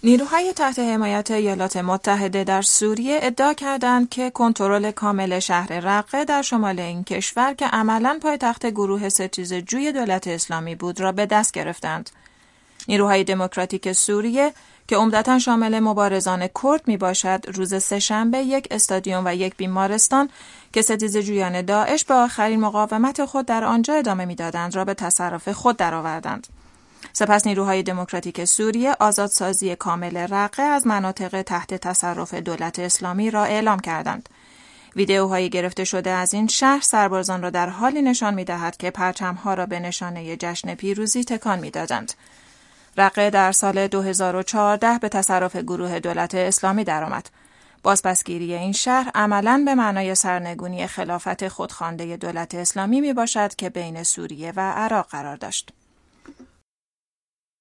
نیروهای تحت حمایت ایالات متحده در سوریه ادعا کردند که کنترل کامل شهر رقه در شمال این کشور که عملاً پایتخت گروه ستیزجوی دولت اسلامی بود را به دست گرفتند. نیروهای دموکراتیک سوریه که عمدتاً شامل مبارزان کرد می باشد، روز سه‌شنبه یک استادیوم و یک بیمارستان که ستیزجویان داعش به آخرین مقاومت خود در آنجا ادامه می دادند را به تصرف خود درآوردند. سپس نیروهای دموکراتیک سوریه آزادسازی کامل رقه از مناطق تحت تصرف دولت اسلامی را اعلام کردند. ویدئوهای گرفته شده از این شهر سربازان را در حالی نشان می‌دهد که پرچم‌ها را به نشانه جشن پیروزی تکان می‌دادند. رقه در سال 2014 به تصرف گروه دولت اسلامی درآمد. بازپسگیری این شهر عملاً به معنای سرنگونی خلافت خودخوانده دولت اسلامی میباشد که بین سوریه و عراق قرار داشت.